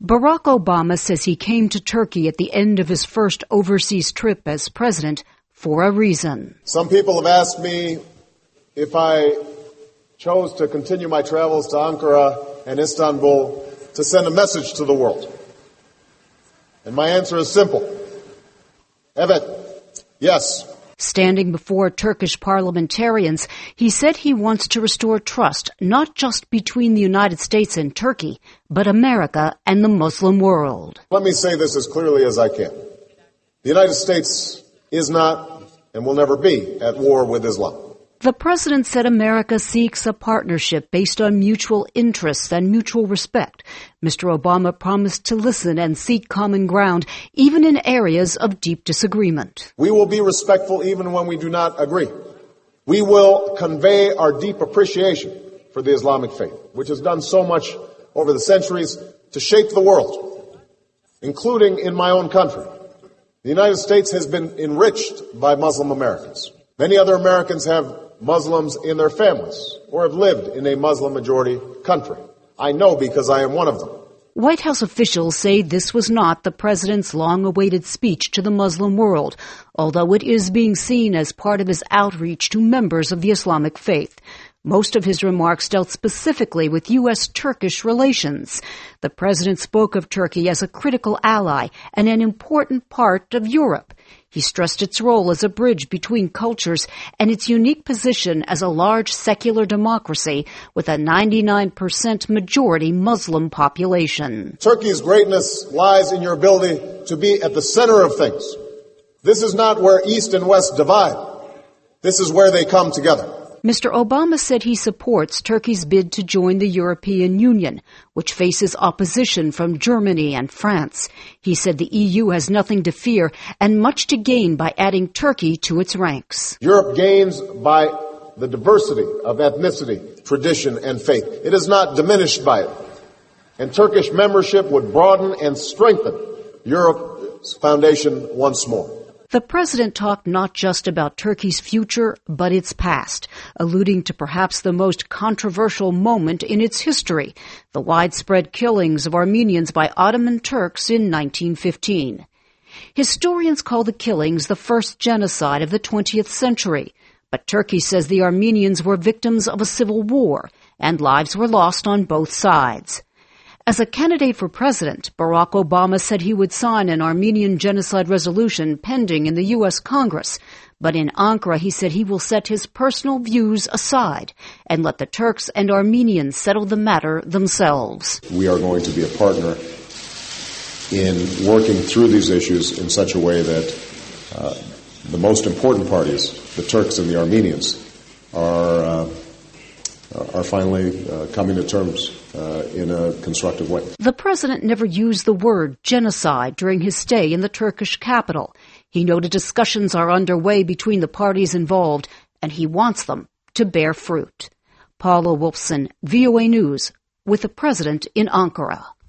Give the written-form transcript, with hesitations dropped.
Barack Obama says he came to Turkey at the end of his first overseas trip as president for a reason. Some people have asked me if I chose to continue my travels to Ankara and Istanbul to send a message to the world. And my answer is simple. Evet, yes. Standing before Turkish parliamentarians, he said he wants to restore trust not just between the United States and Turkey, but America and the Muslim world. Let me say this as clearly as I can. The United States is not and will never be at war with Islam. The president said America seeks a partnership based on mutual interests and mutual respect. Mr. Obama promised to listen and seek common ground, even in areas of deep disagreement. We will be respectful even when we do not agree. We will convey our deep appreciation for the Islamic faith, which has done so much over the centuries to shape the world, including in my own country. The United States has been enriched by Muslim Americans. Many other Americans have Muslims in their families or have lived in a Muslim-majority country. I know because I am one of them. White House officials say this was not the president's long-awaited speech to the Muslim world, although it is being seen as part of his outreach to members of the Islamic faith. Most of his remarks dealt specifically with U.S.-Turkish relations. The president spoke of Turkey as a critical ally and an important part of Europe. He stressed its role as a bridge between cultures and its unique position as a large secular democracy with a 99% majority Muslim population. Turkey's greatness lies in your ability to be at the center of things. This is not where East and West divide. This is where they come together. Mr. Obama said he supports Turkey's bid to join the European Union, which faces opposition from Germany and France. He said the EU has nothing to fear and much to gain by adding Turkey to its ranks. Europe gains by the diversity of ethnicity, tradition, and faith. It is not diminished by it. And Turkish membership would broaden and strengthen Europe's foundation once more. The president talked not just about Turkey's future, but its past, alluding to perhaps the most controversial moment in its history, the widespread killings of Armenians by Ottoman Turks in 1915. Historians call the killings the first genocide of the 20th century, but Turkey says the Armenians were victims of a civil war, and lives were lost on both sides. As a candidate for president, Barack Obama said he would sign an Armenian genocide resolution pending in the U.S. Congress. But in Ankara, he said he will set his personal views aside and let the Turks and Armenians settle the matter themselves. We are going to be a partner in working through these issues in such a way that the most important parties, the Turks and the Armenians, are finally coming to terms in a constructive way. The president never used the word genocide during his stay in the Turkish capital. He noted discussions are underway between the parties involved, and he wants them to bear fruit. Paula Wolfson, VOA News, with the president in Ankara.